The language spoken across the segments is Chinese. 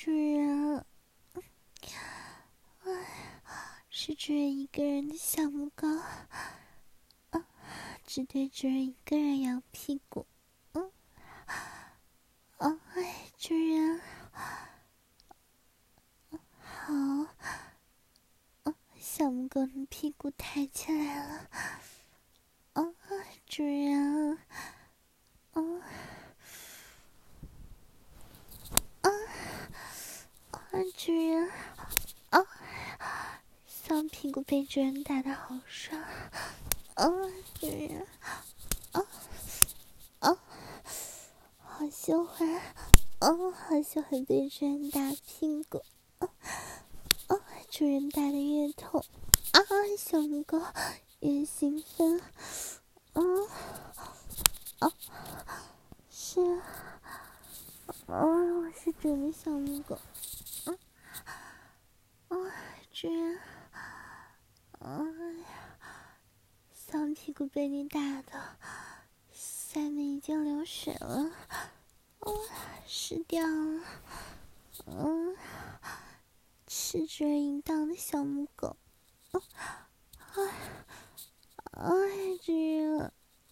主人，是主人一个人的小母狗，只对主人一个人摇屁股。主人，好，小母狗的屁股抬起来了。主人，主人，小屁股被主人打得好爽。主人，好喜欢，好喜欢被主人打屁股。主人打得越痛，小母狗越兴奋。是，我是主人的小母狗。主人，小屁股被你打的，下面已经流水了，湿掉了。是主人淫荡的小母狗。主人，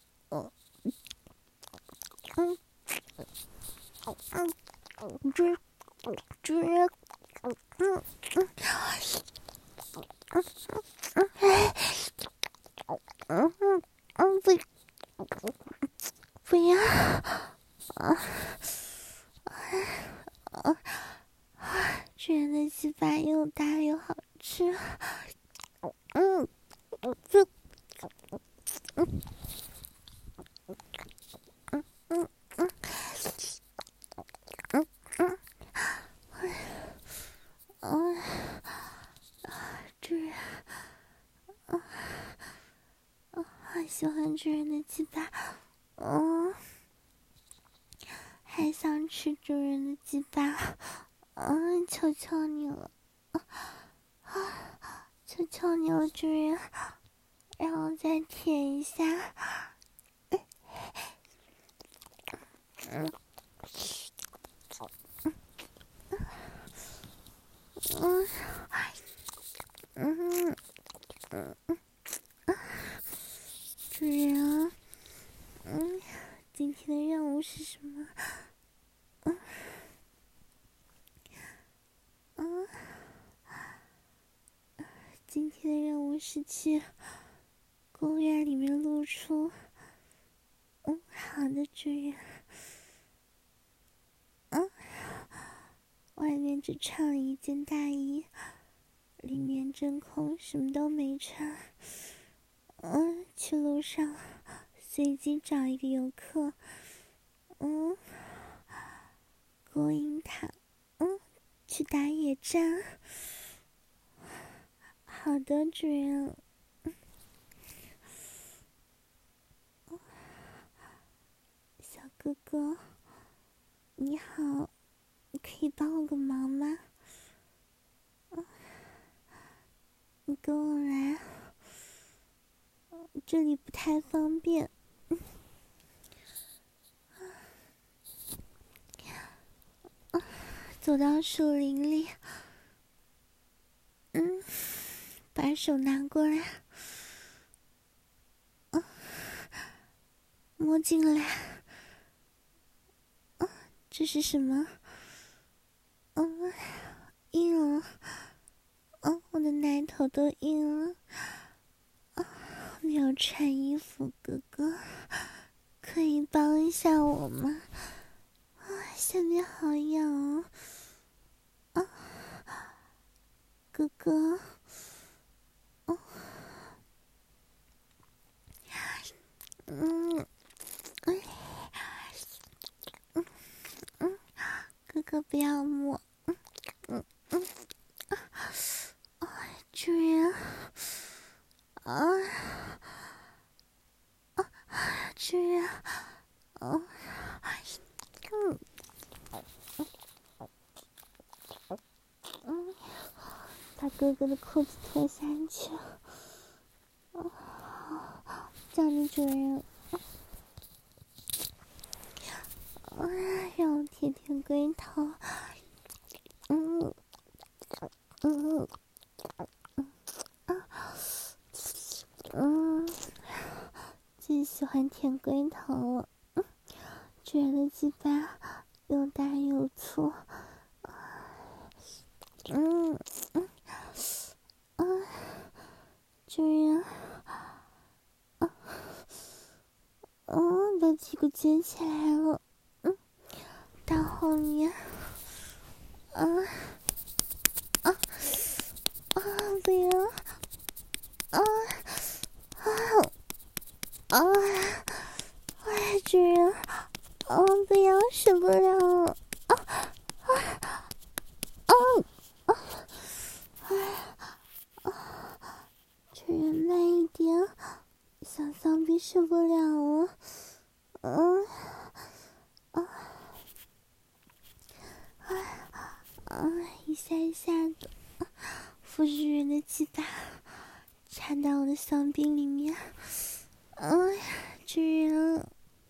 主人，不要，主人的鸡巴又大又好吃。主人，好喜欢主人的鸡巴，还想吃主人的鸡巴，求求你了，求求你了，主人，让我再舔一下。主人，今天的任务是什么？今天的任务是去公园里面露出。好的，主人。外面只穿了一件大衣，里面真空，什么都没穿。去路上随机找一个游客，勾引他，去打野战。好的，主人。小哥哥，你好，你可以帮我个忙吗？你跟我来，这里不太方便。走到树林里，把手拿过来，摸进来。这是什么？硬了。我的奶头都硬了。没有穿衣服，哥哥，可以帮一下我吗？下面好痒哦。哥哥，哥哥不要摸。主人，主人，把哥哥的裤子脱下去。叫你主人，让我舔舔龟头。 主人的鸡巴又大又粗，主人，把屁股撅起来了，到后面，不要，主人，不要，受不了了，主人慢一点，小骚逼受不了了，一下一下的，扶主人的鸡巴插到我的骚逼里面，主人，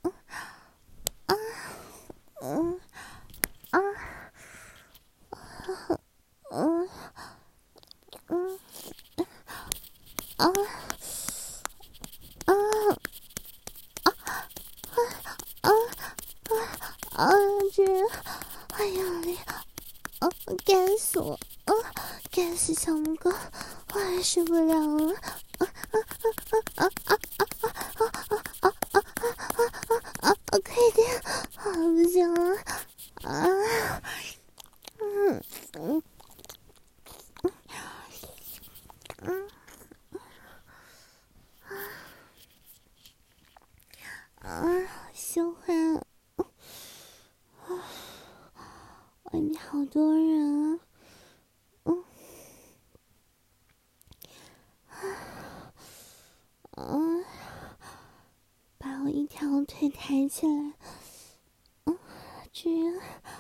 主人，哎呀嘞，干死我，干死小母狗，我也受不了了，快点，不行了，羞坏，外面好多人把我一条腿抬起来，主人，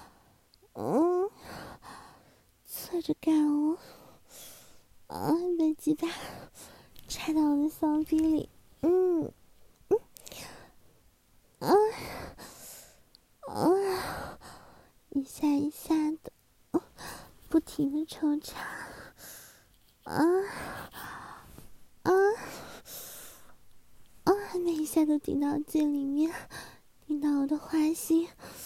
侧着干我，把鸡巴插到我的骚逼里，一下一下的，不停的抽插，每一下都顶到最里面，顶到我的花心，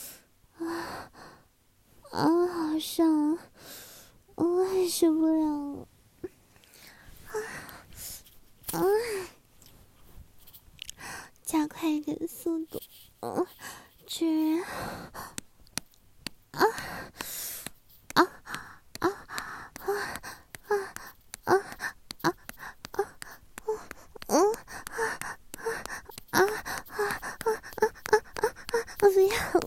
好爽，我也受不了了，加快一点速度，主人，不要，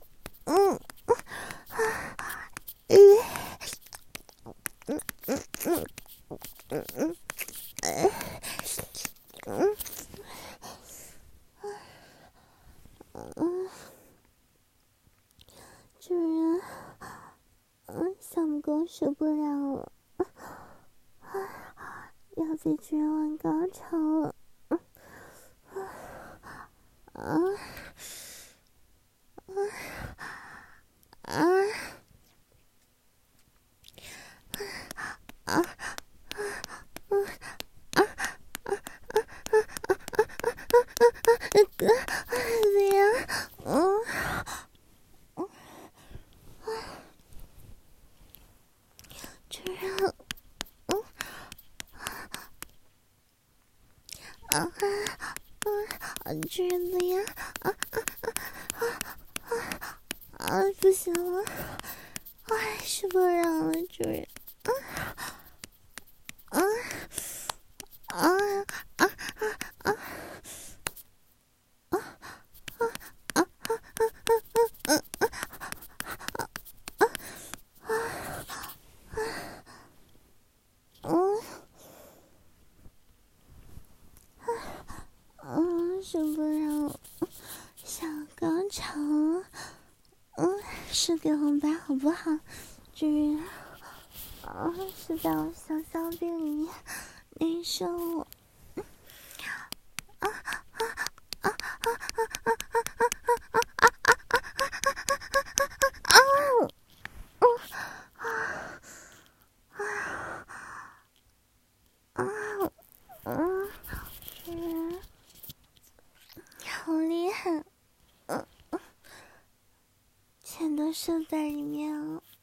主人，小母狗受不了了，要被主人玩高潮了，主人，主人不要，不行了，我还受不了了，主人，受不了，想高潮了，射给红吧好不好，主人，射在我小骚逼里面，难受我，主人，好厉害， 射在里面了。